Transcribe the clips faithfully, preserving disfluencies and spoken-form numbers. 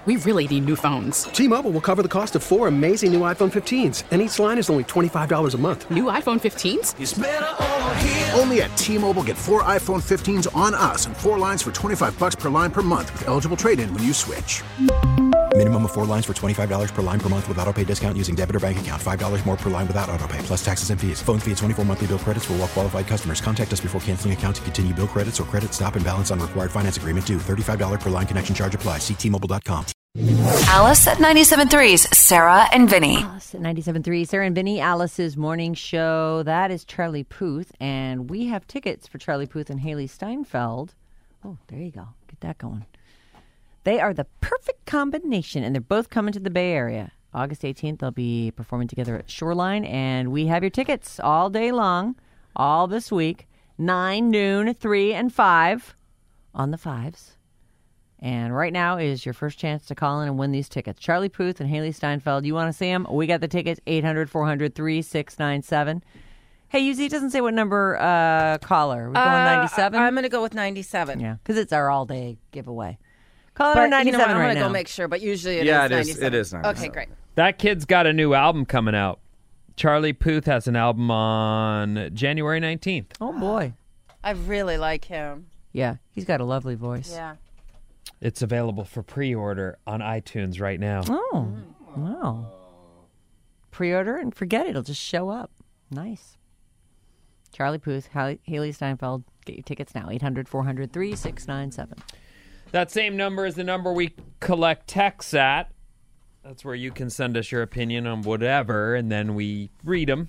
We really need new phones. T-Mobile will cover the cost of four amazing new iPhone fifteens, and each line is only twenty-five dollars a month. New iPhone fifteens? It's better over here. Only at T-Mobile, get four iPhone fifteens on us and four lines for twenty-five dollars per line per month with eligible trade-in when you switch. Minimum of four lines for twenty-five dollars per line per month with autopay discount using debit or bank account. five dollars more per line without autopay, plus taxes and fees. Phone fee at twenty-four monthly bill credits for well-qualified customers. Contact us before canceling account to continue bill credits or credit stop and balance on required finance agreement due. thirty-five dollars per line connection charge applies. See T Mobile dot com. Alice at ninety-seven point three's Sarah and Vinny. Alice at ninety-seven point three, Sarah and Vinny, Alice's morning show. That is Charlie Puth, and we have tickets for Charlie Puth and Haley Steinfeld. Oh, there you go. Get that going. They are the perfect combination, and they're both coming to the Bay Area. August eighteenth, they'll be performing together at Shoreline, and we have your tickets all day long, all this week, nine, noon, three, and five on the fives. And right now is your first chance to call in and win these tickets. Charlie Puth and Haley Steinfeld. You want to see them? We got the tickets, eight hundred, four hundred, three six nine seven. Hey, U Z doesn't say what number uh, caller. We're going uh, ninety-seven? I'm going to go with ninety-seven. Yeah, because it's our all-day giveaway. Call But her ninety-seven you know what, I'm right gonna now. go make sure, but usually it yeah, is it is. ninety-seven. It is ninety-seven. Okay, great. That kid's got a new album coming out. Charlie Puth has an album on January nineteenth. Oh, boy. I really like him. Yeah, he's got a lovely voice. Yeah. It's available for pre-order on iTunes right now. Oh, wow. Pre-order and forget it. It'll just show up. Nice. Charlie Puth, Haley, Haley Steinfeld. Get your tickets now. eight hundred, four hundred, three six nine seven. That same number is the number we collect texts at. That's where you can send us your opinion on whatever, and then we read them.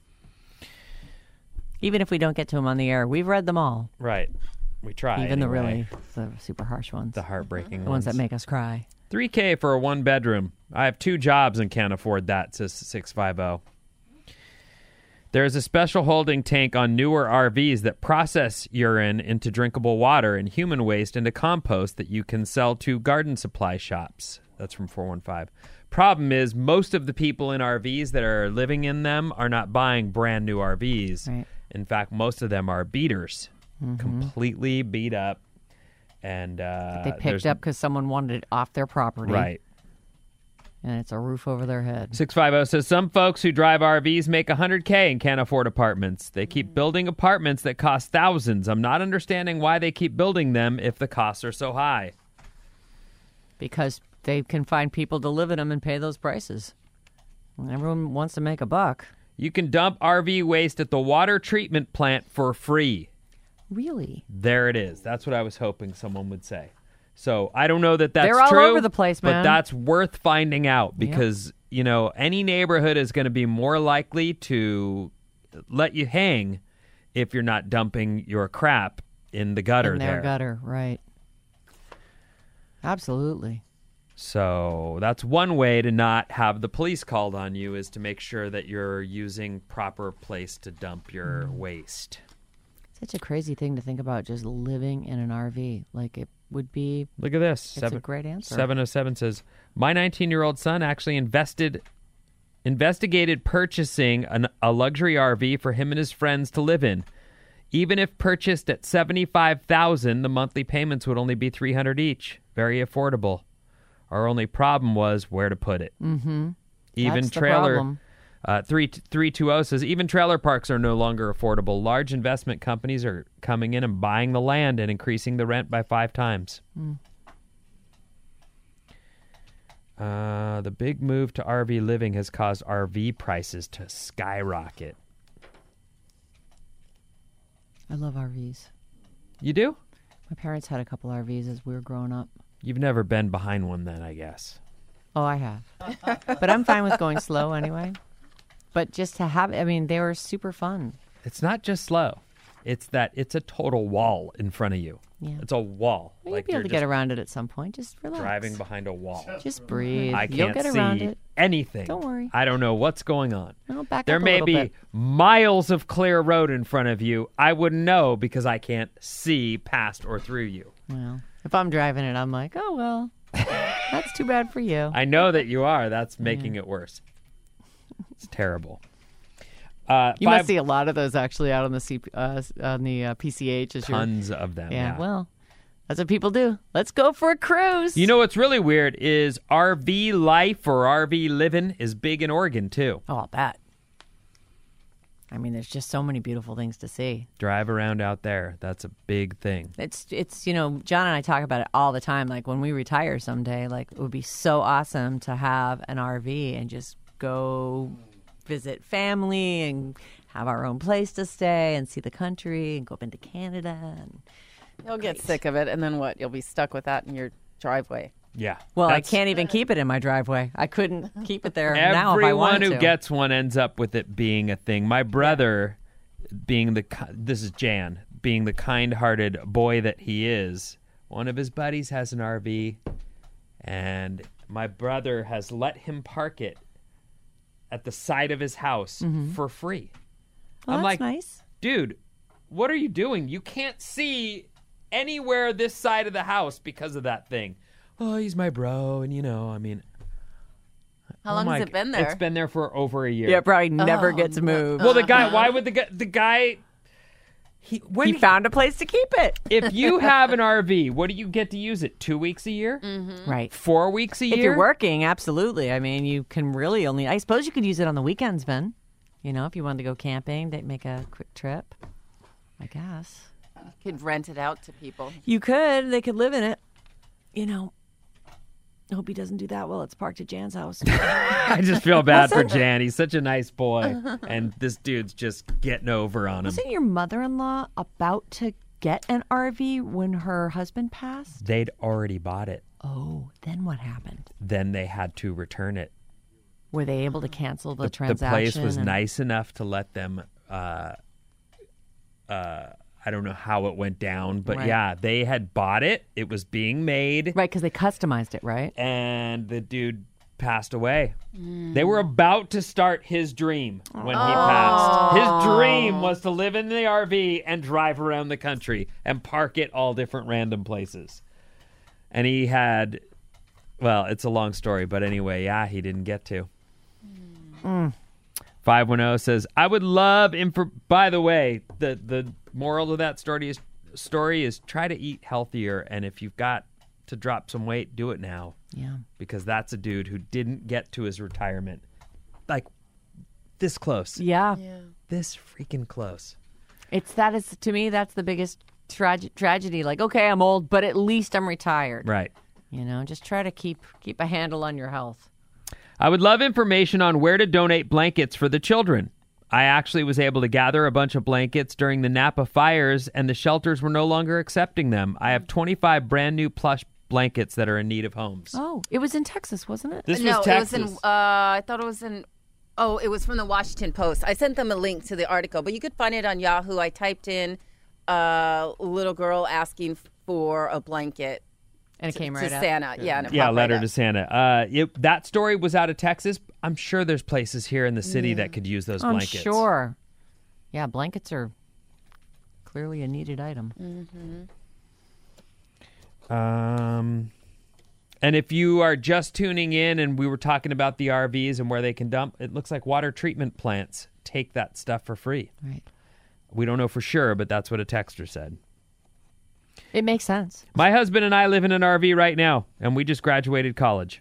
Even if we don't get to them on the air, we've read them all. Right. We try. Even the anyway. really the super harsh ones. The heartbreaking the ones. ones that make us cry. three K for a one-bedroom. I have two jobs and can't afford that, says six five zero. There's a special holding tank on newer R Vs that process urine into drinkable water and human waste into compost that you can sell to garden supply shops. That's from four one five. Problem is, most of the people in R Vs that are living in them are not buying brand new R Vs. Right. In fact, most of them are beaters, Mhm. completely beat up. And uh, They picked there's- up because someone wanted it off their property. Right. And it's a roof over their head. six five zero says, some folks who drive R Vs make one hundred K and can't afford apartments. They keep building apartments that cost thousands. I'm not understanding why they keep building them if the costs are so high. Because they can find people to live in them and pay those prices. Everyone wants to make a buck. You can dump R V waste at the water treatment plant for free. Really? There it is. That's what I was hoping someone would say. So I don't know that that's They're all true. over the place, man. But that's worth finding out Yep. because, you know, any neighborhood is going to be more likely to let you hang if you're not dumping your crap in the gutter in their there. gutter, right. Absolutely. So that's one way to not have the police called on you is to make sure that you're using proper place to dump your Mm. waste. Such a crazy thing to think about, just living in an R V. Like, it would be... Look at this. It's a great answer. seven oh seven says, my nineteen-year-old son actually invested, investigated purchasing an, a luxury R V for him and his friends to live in. Even if purchased at seventy-five thousand dollars, the monthly payments would only be three hundred dollars each. Very affordable. Our only problem was where to put it. Mm-hmm. Even That's the trailer... problem. Uh, three three two zero says even trailer parks are no longer affordable. Large investment companies are coming in and buying the land and increasing the rent by five times. Mm. Uh, the big move to R V living has caused R V prices to skyrocket. I love R Vs. You do? My parents had a couple R Vs as we were growing up. You've never been behind one then, I guess. Oh, I have. But I'm fine with going slow anyway. But just to have, I mean, they were super fun. It's not just slow. It's that it's a total wall in front of you. Yeah. It's a wall. Well, like you'll be able you're to get just around it at some point. Just relax. driving behind a wall. Just breathe. I can't You'll get see around it. anything. Don't worry. I don't know what's going on. No, back there up a may little be bit. miles of clear road in front of you. I wouldn't know because I can't see past or through you. Well, if I'm driving it, I'm like, oh, well, that's too bad for you. I know that you are. That's making it worse. It's terrible. Uh, You five, must see a lot of those actually out on the C, uh, on the uh, P C H. As tons you're, of them. Yeah, Yeah. well, That's what people do. Let's go for a cruise. You know what's really weird is R V life or R V living is big in Oregon, too. Oh, I'll bet. I mean, there's just so many beautiful things to see. Drive around out there. That's a big thing. It's, it's you know, John and I talk about it all the time. Like, when we retire someday, like, it would be so awesome to have an R V and just go visit family and have our own place to stay and see the country and go up into Canada. And You'll get sick of it, and then what? You'll be stuck with that in your driveway. Yeah. Well, That's- I can't even keep it in my driveway. I couldn't keep it there now if I Everyone wanted who to. gets one ends up with it being a thing. My brother, being the ki- this is Jan, being the kind-hearted boy that he is, one of his buddies has an R V, and my brother has let him park it at the side of his house for free. Well, I'm that's like, nice. dude, what are you doing? You can't see anywhere this side of the house because of that thing. Oh, he's my bro, and you know, I mean, How oh long my has it been g- there? It's been there for over a year. Yeah, it probably never Oh, gets no. moved. Well, the guy. Why would the guy? The guy. He when He found a place to keep it. if you have an R V, what do you get to use it? Two weeks a year? Right. Four weeks a year? If you're working, absolutely. I mean, you can really only, I suppose you could use it on the weekends, Ben. You know, if you wanted to go camping, they'd make a quick trip. I guess. You could rent it out to people. You could. They could live in it. You know, I hope he doesn't do that while it's parked at Jan's house. I just feel bad for Jan. He's such a nice boy, and this dude's just getting over on him. Wasn't your mother-in-law about to get an R V when her husband passed? They'd already bought it. Oh, then what happened? Then they had to return it. Were they able to cancel the, The, the transaction? place was and- nice enough to let them. Uh, uh, I don't know how it went down, but Right. yeah, they had bought it. It was being made. Right, because they customized it, right? And the dude passed away. They were about to start his dream when he passed. His dream was to live in the R V and drive around the country and park it all different random places. And he had, well, it's a long story, but anyway, yeah, he didn't get to. five one zero says, I would love, info- by the way, the, the moral of that story is, story is try to eat healthier. And if you've got to drop some weight, do it now. Yeah. Because that's a dude who didn't get to his retirement. Like, this close. Yeah. This freaking close. It's that is, to me, that's the biggest trage- tragedy. Like, okay, I'm old, but at least I'm retired. Right. You know, just try to keep keep a handle on your health. I would love information on where to donate blankets for the children. I actually was able to gather a bunch of blankets during the Napa fires, and the shelters were no longer accepting them. I have twenty-five brand new plush blankets that are in need of homes. Oh, it was in Texas, wasn't it? This no, was Texas. it was in. Uh, I thought it was in. Oh, it was from the Washington Post. I sent them a link to the article, but you could find it on Yahoo. I typed in uh, "little girl asking for a blanket." And it came to right up. Santa. Yeah, and it Yeah, popped letter right to up. Santa. Uh, it, that story was out of Texas. I'm sure there's places here in the city that could use those I'm blankets. sure. Yeah, blankets are clearly a needed item. Um, and if you are just tuning in and we were talking about the R Vs and where they can dump, it looks like water treatment plants take that stuff for free. Right. We don't know for sure, but that's what a texter said. It makes sense. My husband and I live in an R V right now, and we just graduated college.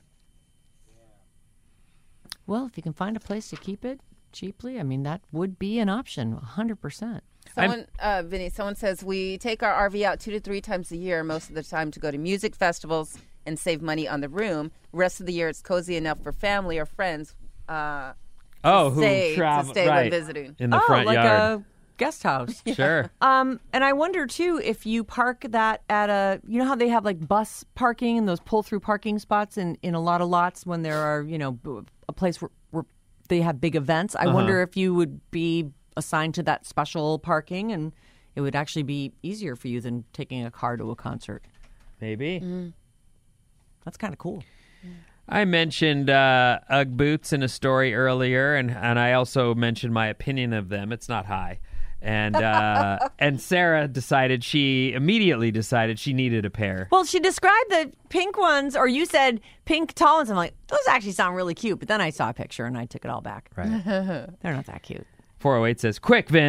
Well, if you can find a place to keep it cheaply, I mean, that would be an option, one hundred percent. Someone, uh, Vinny, someone says we take our R V out two to three times a year, most of the time to go to music festivals and save money on the room. Rest of the year, it's cozy enough for family or friends. Uh, Oh, who stay- to travel stay when right visiting. in the oh, front like yard? a guest house. Sure. Um, and I wonder too if you park that at a, you know how they have like bus parking and those pull-through parking spots in, in a lot of lots when there are, you know, b- a place where, where they have big events. I Uh-huh. wonder if you would be assigned to that special parking and it would actually be easier for you than taking a car to a concert. Maybe. That's kind of cool. I mentioned uh, Ugg boots in a story earlier, and, and I also mentioned my opinion of them. It's not high. And uh, and Sarah decided she immediately decided she needed a pair. Well, she described the pink ones, or you said pink tall ones. I'm like, those actually sound really cute. But then I saw a picture and I took it all back. Right. They're not that cute. four oh eight says, quick, Vin,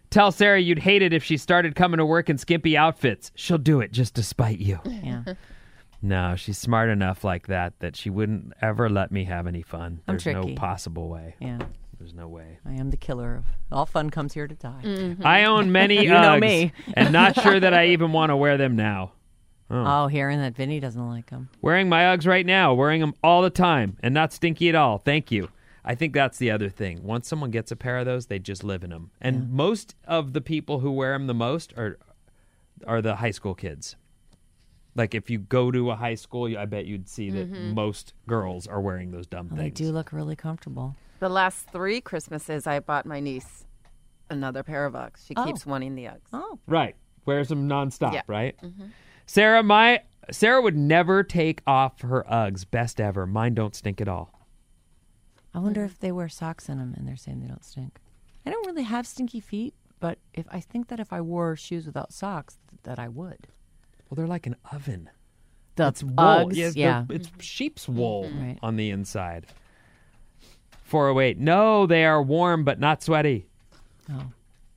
Tell Sarah you'd hate it if she started coming to work in skimpy outfits. She'll do it just to spite you. Yeah. No, she's smart enough like that that she wouldn't ever let me have any fun. I'm There's no tricky. possible way. Yeah. There's no way. I am the killer of all fun comes here to die. Mm-hmm. I own many You know Uggs me. and not sure that I even want to wear them now. Oh, hearing that Vinny doesn't like them. Wearing my Uggs right now, wearing them all the time and not stinky at all. Thank you. I think that's the other thing. Once someone gets a pair of those, they just live in them. And Yeah. most of the people who wear them the most are are the high school kids. Like if you go to a high school, I bet you'd see that most girls are wearing those dumb Well, they things. do look really comfortable. The last three Christmases, I bought my niece another pair of Uggs. She Oh. keeps wanting the Uggs. Oh. Right. Wears them nonstop, Yeah. right? Sarah, my Sarah would never take off her Uggs. Best ever. Mine don't stink at all. I wonder if they wear socks in them and they're saying they don't stink. I don't really have stinky feet, but if I think that if I wore shoes without socks, th- that I would. Well, they're like an oven. The It's wool. Uggs, Yeah, yeah. they're- it's sheep's wool Right. on the inside. four oh eight. No, they are warm but not sweaty. Oh.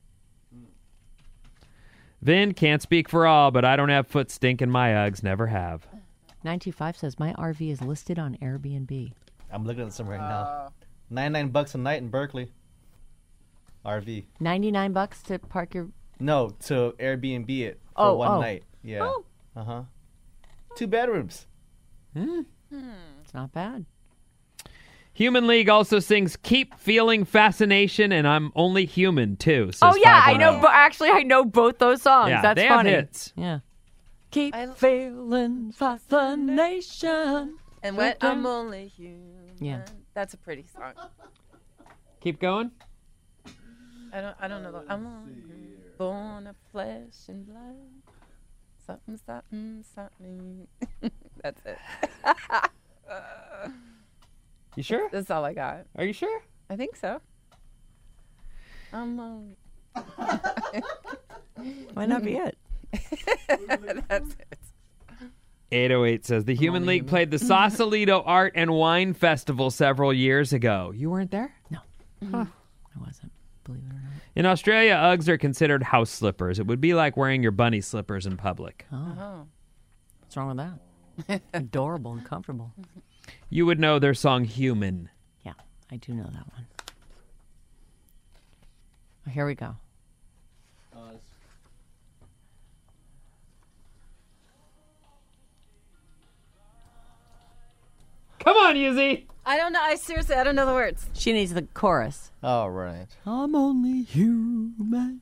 Vin, can't speak for all, but I don't have foot stink in my Uggs. Never have. nine two five says, my R V is listed on Airbnb. I'm looking at some right now. ninety-nine bucks a night in Berkeley. R V. ninety-nine bucks to park your... No, to Airbnb it for Oh, one oh. night. Yeah. Oh. Uh huh. Two bedrooms. It's not bad. Human League also sings Keep Feeling Fascination, and I'm Only Human, too. says Oh, yeah, I know. five oh nine. Bo- actually, I know both those songs. Yeah, That's they have funny. hits. Yeah. Keep I- feeling fascination. And what? I'm only human. Yeah. That's a pretty song. Keep going. I don't. I don't know. The, I'm only born of flesh and blood. Something, something, something. That's it. You sure? That's all I got. Are you sure? I think so. I'm only. Might not be it. That's it. eight oh eight says the Human League played the Sausalito Art and Wine Festival several years ago. You weren't there? No. I wasn't, believe it or not. In Australia, Uggs are considered house slippers. It would be like wearing your bunny slippers in public. Oh. What's wrong with that? Adorable and comfortable. You would know their song Human. Yeah, I do know that one. Oh, here we go. Come on, Yuzi. I don't know. I seriously, I don't know the words. She needs the chorus. All right. I'm only human.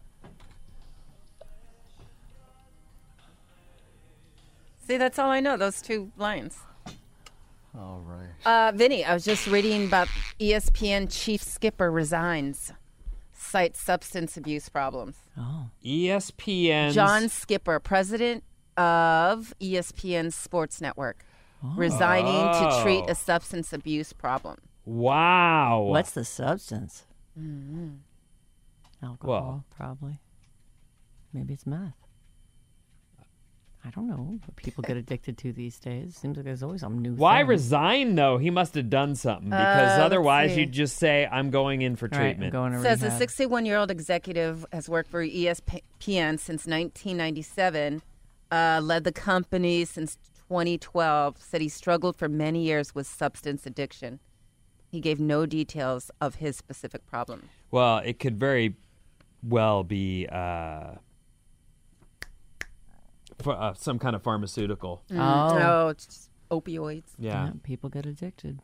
See, that's all I know. Those two lines. All right. Uh, Vinny, I was just reading about E S P N chief skipper resigns, cites substance abuse problems. Oh. E S P N. John Skipper, president of E S P N Sports Network, resigning to treat a substance abuse problem. Wow. What's the substance? Mm-hmm. Alcohol, Well. probably. Maybe it's meth. I don't know what people get addicted to these days. Seems like there's always some new Why thing. resign, though? He must have done something because Uh, let's otherwise see. you'd just say, I'm going in for Right, I'm treatment. going to Says a rehab. sixty-one-year-old executive has worked for E S P N since nineteen ninety-seven, uh, led the company since twenty twelve, said he struggled for many years with substance addiction. He gave no details of his specific problem. Well, it could very well be uh, for, uh, some kind of pharmaceutical. Oh. No, it's just opioids. Yeah. Yeah, people get addicted.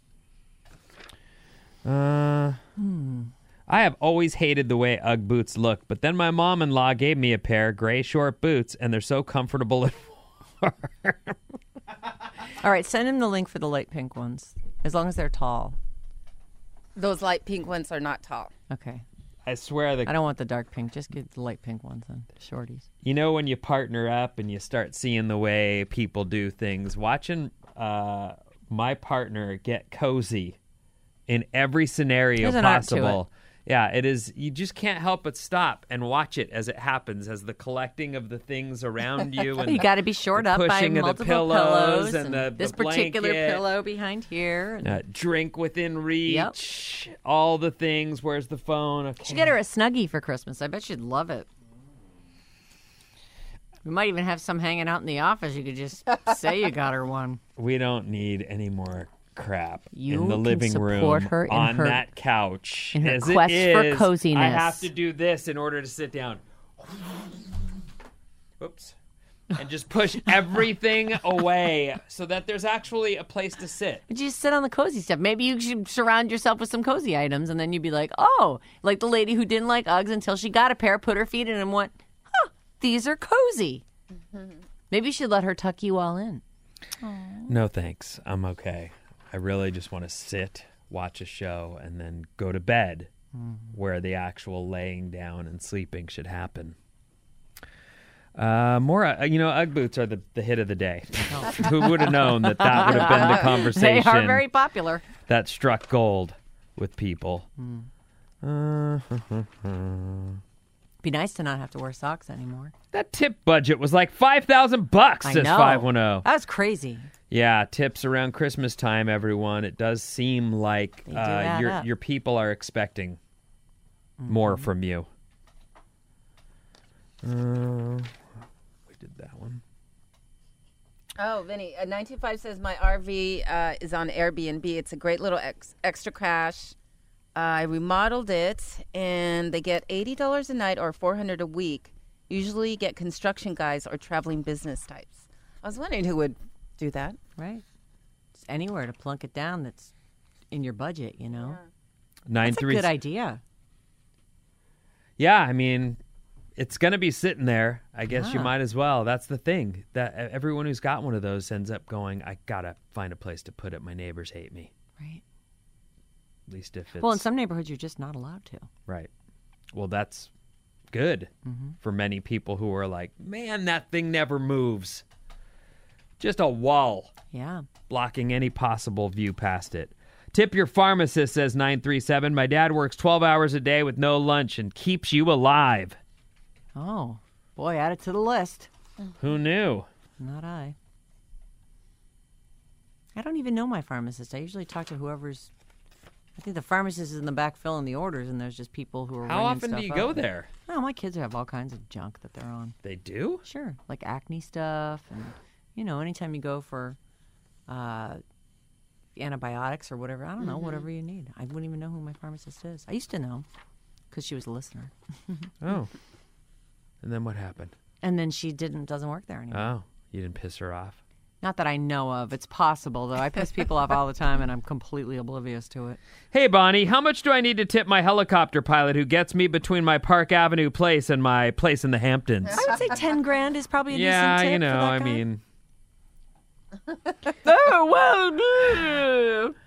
Uh, I have always hated the way Ugg boots look, but then my mom-in-law gave me a pair, gray short boots, and they're so comfortable and warm. All right, send him the link for the light pink ones, as long as they're tall. Those light pink ones are not tall. Okay. I swear the I don't want the dark pink. Just get the light pink ones then. Shorties. You know when you partner up and you start seeing the way people do things, watching uh, my partner get cozy in every scenario There's an art to possible Yeah, it is. You just can't help but stop and watch it as it happens, as the collecting of the things around you. And You got to be shored the up by pushing of the multiple pillows and and the- this the particular blanket. pillow behind here. and- Uh, drink within reach, all the things. Where's the phone? Okay. Should get her a Snuggie for Christmas. I bet she'd love it. We might even have some hanging out in the office. You could just say you got her one. We don't need any more crap You in the can living support room her in on her- that couch. in her As quest it for is, coziness. I have to do this in order to sit down. Whoops. And just push everything away so that there's actually a place to sit. But you just sit on the cozy stuff. Maybe you should surround yourself with some cozy items, and then you'd be like, oh, like the lady who didn't like Uggs until she got a pair, put her feet in, and went, huh, these are cozy. Maybe you should let her tuck you all in. No thanks. I'm okay. I really just want to sit, watch a show, and then go to bed where the actual laying down and sleeping should happen. Uh, more, uh, you know, Ugg boots are the, the hit of the day. Who would have known that that would have been the conversation They are very popular. that struck gold with people? Uh, Be nice to not have to wear socks anymore. that tip budget was like five thousand bucks, I says know. five one zero. That's crazy. Yeah, tips around Christmas time, everyone. It does seem like They do uh, add your up. your people are expecting more from you. Uh, we did that one. Oh, Vinny, uh, nine two five says my R V uh, is on Airbnb. It's a great little ex- extra cash. Uh, I remodeled it, and they get eighty dollars a night or four hundred dollars a week. Usually get construction guys or traveling business types. I was wondering who would do that. Right. Just anywhere to plunk it down that's in your budget, you know? Nine That's a three. good idea. Yeah, I mean, it's going to be sitting there. I guess you Yeah. might as well. That's the thing. That uh, everyone who's got one of those ends up going, I got to find a place to put it. My neighbors hate me. Right. At least if it's... Well, in some neighborhoods, you're just not allowed to. Right. Well, that's good Mm-hmm. for many people who are like, man, that thing never moves. Just a wall Yeah. blocking any possible view past it. Tip your pharmacist, says nine three seven. My dad works twelve hours a day with no lunch and keeps you alive. Oh, boy, add it to the list. Who knew? Not I. I don't even know my pharmacist. I usually talk to whoever's. I think the pharmacist is in the back filling the orders, and there's just people who are. How ringing often do stuff you up. go there? Oh, my kids have all kinds of junk that they're on. They do? Sure, like acne stuff, and you know, anytime you go for uh, antibiotics or whatever, I don't know, whatever you need. I wouldn't even know who my pharmacist is. I used to know because she was a listener, Oh. And then what happened? and then she didn't doesn't work there anymore. Oh, you didn't piss her off? Not that I know of. It's possible, though. I piss people off all the time, and I'm completely oblivious to it. Hey, Bonnie, how much do I need to tip my helicopter pilot who gets me between my Park Avenue place and my place in the Hamptons? I would say ten grand is probably a Yeah, decent tip you know, for that I guy. mean, Oh,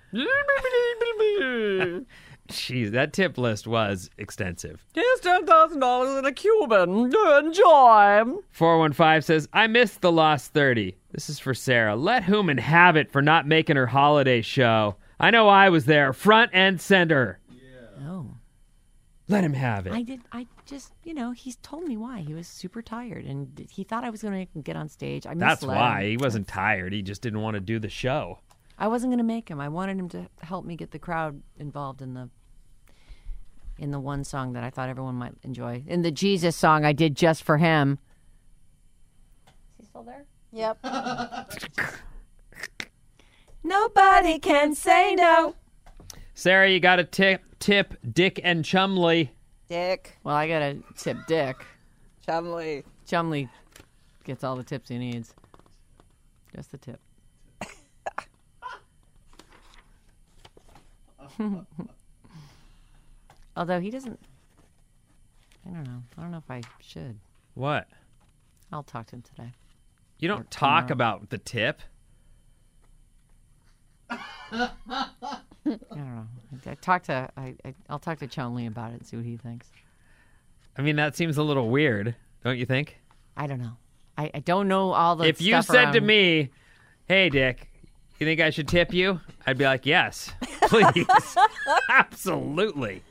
well. jeez, that tip list was extensive. Here's ten thousand dollars in a Cuban. Enjoy. four one five says, I missed the Lost thirty. This is for Sarah. Let Human have it for not making her holiday show. I know I was there, front and center. Oh. Let him have it. I did. I just, you know, he's told me why. He was super tired, and he thought I was going to get on stage. I That's misled why. him. He wasn't tired. He just didn't want to do the show. I wasn't going to make him. I wanted him to help me get the crowd involved in the in the one song that I thought everyone might enjoy. In the Jesus song I did just for him. Is he still there? Yep. Nobody can say no. Sarah, you got to tip, tip Dick and Chumley. Dick. Well, I got to tip Dick. Chumley. Chumley gets all the tips he needs. Just the tip. Although he doesn't. I don't know. I don't know if I should. What? I'll talk to him today. You Or don't talk tomorrow. about the tip. I don't know. I, I talk to. I, I I'll talk to Chun-Li about it and see what he thinks. I mean, that seems a little weird, don't you think? I don't know. I, I don't know all the. If you stuff said to around- me, hey, Dick, you think I should tip you? I'd be like, yes, please. Absolutely.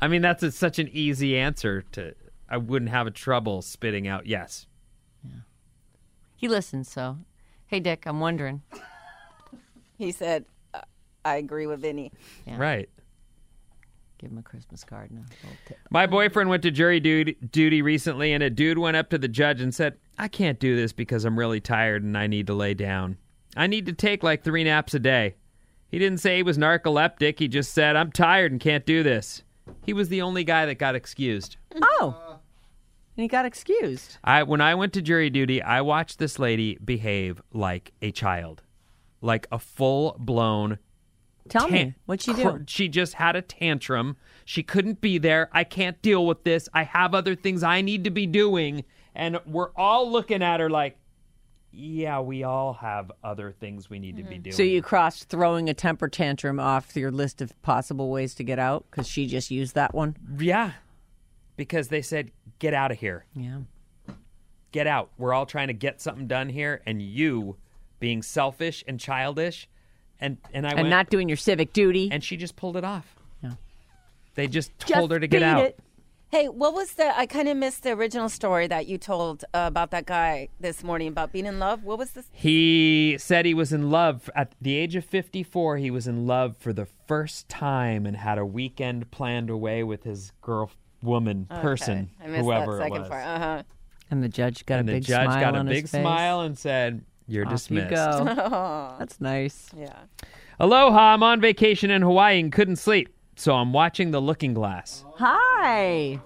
I mean, that's a, such an easy answer to. I wouldn't have a trouble spitting out yes. He listens, so. Hey, Dick, I'm wondering. He said, uh, I agree with Vinny. Yeah. Right. Give him a Christmas card now. My boyfriend went to jury duty, duty recently, and a dude went up to the judge and said, I can't do this because I'm really tired and I need to lay down. I need to take like three naps a day. He didn't say he was narcoleptic. He just said, I'm tired and can't do this. He was the only guy that got excused. Oh. And he got excused. I When I went to jury duty, I watched this lady behave like a child. Like a full-blown Tell Tan- me, what'd she do? cr- She just had a tantrum. She couldn't be there. I can't deal with this. I have other things I need to be doing. And we're all looking at her like, yeah, we all have other things we need to be doing. So you crossed throwing a temper tantrum off your list of possible ways to get out because she just used that one? Yeah. Because they said, get out of here. Yeah. Get out. We're all trying to get something done here. And you being selfish and childish. And and I And went, not doing your civic duty. and she just pulled it off. Yeah. They just Just told her to get beat out. it. Hey, what was the, I kind of missed the original story that you told uh, about that guy this morning about being in love. What was this? He said he was in love at the age of fifty-four. He was in love for the first time and had a weekend planned away with his girl, woman, person, I missed whoever that it second was. part. Uh-huh. And the judge got And a the big judge smile got a on big his face. smile and said, "You're Off dismissed." you go. That's nice. Yeah. Aloha! I'm on vacation in Hawaii and couldn't sleep, so I'm watching The Looking Glass. Hi.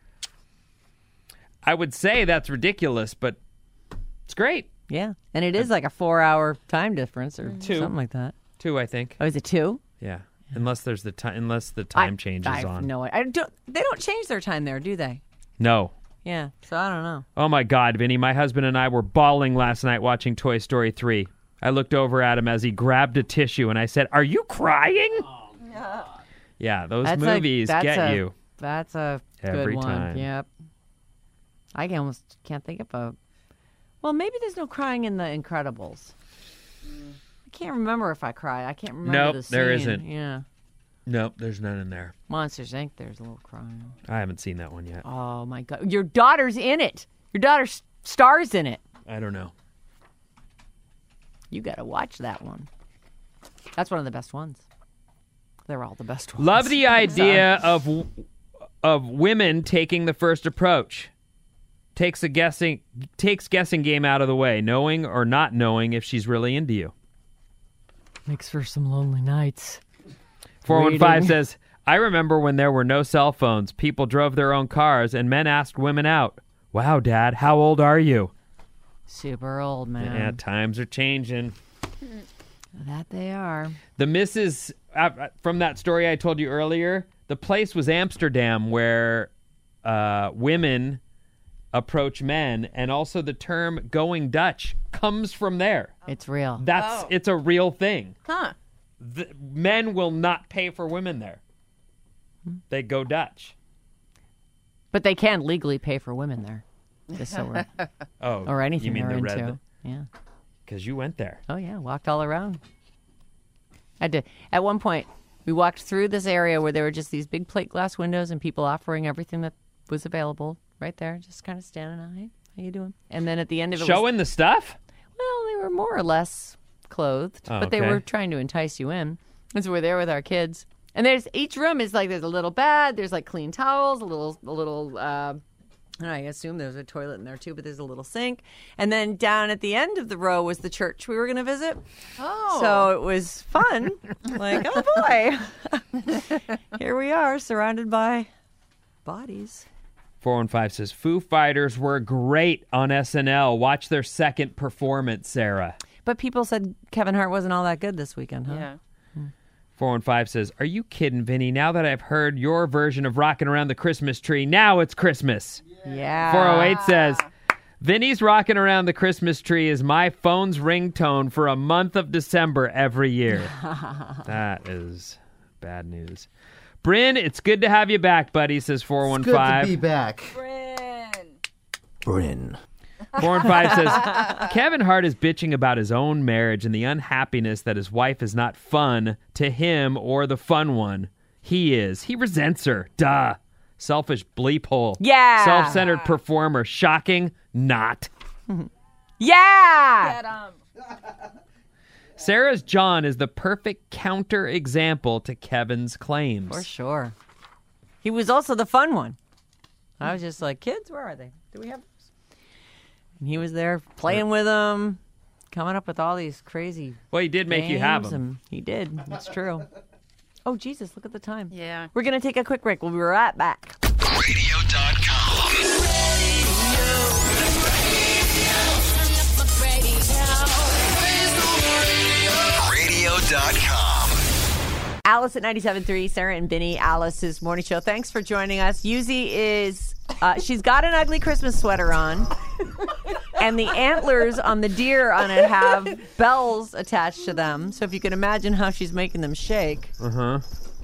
I would say that's ridiculous, but it's great. Yeah. And it is like a four-hour time difference or Two. something like that. Two, I think. Oh, is it two? Yeah, unless there's the time, unless the time I, changes I on. No, I don't. They don't change their time there, do they? No. Yeah. So I don't know. Oh my God, Vinny! My husband and I were bawling last night watching Toy Story three. I looked over at him as he grabbed a tissue, and I said, "Are you crying?" Oh, no. Yeah, those That's movies a, that's get a, you That's a every good one. time. Yep. I can almost can't think of a. Well, maybe there's no crying in The Incredibles. I can't remember if I cried. I can't remember Nope, the scene. there isn't. Yeah. Nope, there's none in there. Monsters Incorporated. There's a little crying. I haven't seen that one yet. Oh my God! Your daughter's in it. Your daughter s- stars in it. I don't know. You got to watch that one. That's one of the best ones. They're all the best ones. Love the idea of of women taking the first approach. Takes a guessing takes guessing game out of the way, knowing or not knowing if she's really into you. Makes for some lonely nights. four one five Waiting. says, I remember when there were no cell phones. People drove their own cars and men asked women out. Wow, Dad, how old are you? Super old, man. Yeah, times are changing. That they are. The missus, uh, from that story I told you earlier, the place was Amsterdam where uh, women approach men, and also the term going Dutch comes from there. It's real. That's Oh. It's a real thing. Huh. The, men will not pay for women there. They go Dutch. But they can legally pay for women there. Just so we're, Oh, or anything you mean they're the into. red? Yeah. Because you went there. Oh yeah, walked all around. I did. At one point, we walked through this area where there were just these big plate glass windows and people offering everything that was available right there, just kind of standing out. Hey, how you doing? And then at the end of it, was, Showing the stuff? well, they were more or less clothed, Oh, but they okay. were trying to entice you in. And so we're there with our kids. And there's each room is like there's a little bed, there's like clean towels, a little a little uh, I don't know, I assume there's a toilet in there too, but there's a little sink. And then down at the end of the row was the church we were going to visit. Oh. So it was fun. Like, oh boy. Here we are surrounded by bodies. four one five says, Foo Fighters were great on S N L. Watch their second performance, Sarah. But people said Kevin Hart wasn't all that good this weekend, huh? Yeah. four one five says, are you kidding, Vinny? Now that I've heard your version of Rocking Around the Christmas Tree, now it's Christmas. Yeah. four oh eight says, Vinny's Rocking Around the Christmas Tree is my phone's ringtone for a month of December every year. That is bad news. Bryn, it's good to have you back, buddy, says four one five. Good to be back. Bryn. Bryn. four one five says, Kevin Hart is bitching about his own marriage and the unhappiness that his wife is not fun to him or the fun one. He is. He resents her. Duh. Selfish bleep hole. Yeah. Self-centered performer. Shocking? Not. Yeah. Sarah's John is the perfect counter-example to Kevin's claims. For sure. He was also the fun one. I was just like, kids, where are they? Do we have those? And he was there playing with them, coming up with all these crazy Well, he did make you have games, them. and He did. It's true. Oh, Jesus, look at the time. Yeah. We're going to take a quick break. We'll be right back. radio dot com. radio dot com. Alice at ninety-seven point three, Sarah and Vinny, Alice's morning show. Thanks for joining us. Yuzi is, uh, she's got an ugly Christmas sweater on, and the antlers on the deer on it have bells attached to them. So if you can imagine how she's making them shake. Uh-huh.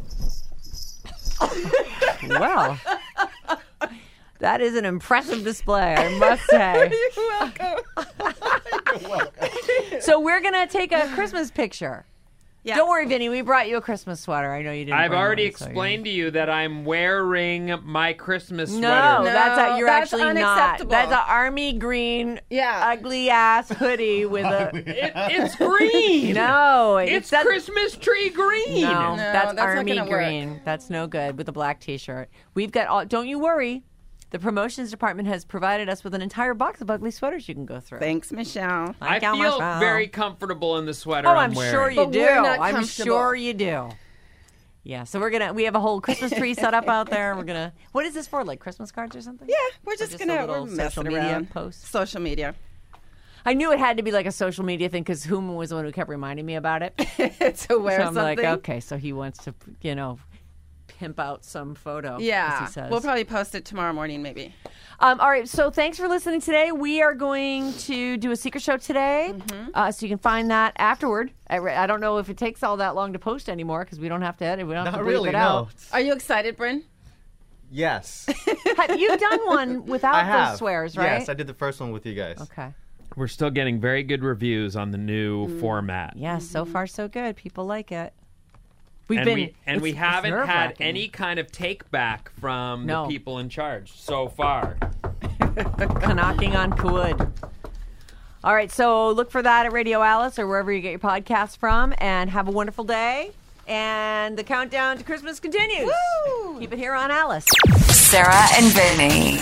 Well, that is an impressive display, I must say. You're welcome. You're welcome. So we're going to take a Christmas picture. Yeah. Don't worry, Vinny. We brought you a Christmas sweater. I know you didn't. I've bring already one, so explained to you that I'm wearing my Christmas No, sweater. that's a, you're that's actually not. unacceptable. That's an army green, Yeah. ugly ass hoodie with a. It, it's green. No, It's that- Christmas tree green. No, No, that's, that's not army gonna work. green. That's no good with a black T-shirt. We've got all. Don't you worry. The promotions department has provided us with an entire box of ugly sweaters you can go through. Thanks, Michelle. I Thank you, feel Michelle. very comfortable in the sweater Oh, I'm, I'm wearing. sure you But do. we're not I'm comfortable. sure you do. Yeah, so we're gonna we have a whole Christmas tree set up out there. We're gonna. What is this for? Like Christmas cards or something? Yeah, we're Or just, just a gonna little we're social messing media around. post? Social media. I knew it had to be like a social media thing because Huma was the one who kept reminding me about it. To wear so I'm something. like, okay, so he wants to, you know, pimp out some photo. Yeah, as he says. we'll probably post it tomorrow morning, maybe. Um, all right, so thanks for listening today. We are going to do a secret show today, Mm-hmm. uh, so you can find that afterward. I, re- I don't know if it takes all that long to post anymore because we don't have to edit. We don't have Not to bleep really, it no. out. Are you excited, Bryn? Yes. Have you done one without I have. those swears, right? Yes, I did the first one with you guys. Okay. We're still getting very good reviews on the new Mm. format. Yeah, so far so good. People like it. We've and been, we, and it's- we it's haven't had nerve-wracking. any kind of take back from No. the people in charge so far. knocking on wood. All right, so look for that at Radio Alice or wherever you get your podcasts from, and have a wonderful day. And the countdown to Christmas continues. Woo! Keep it here on Alice. Sarah and Vinny.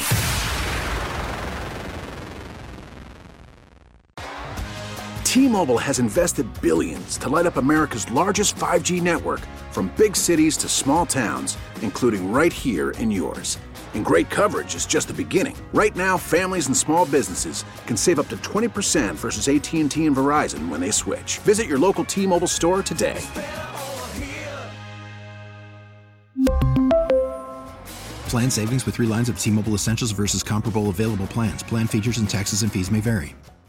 T-Mobile has invested billions to light up America's largest five G network, from big cities to small towns, including right here in yours. And great coverage is just the beginning. Right now, families and small businesses can save up to twenty percent versus A T and T and Verizon when they switch. Visit your local T-Mobile store today. Plan savings with three lines of T-Mobile Essentials versus comparable available plans. Plan features and taxes and fees may vary.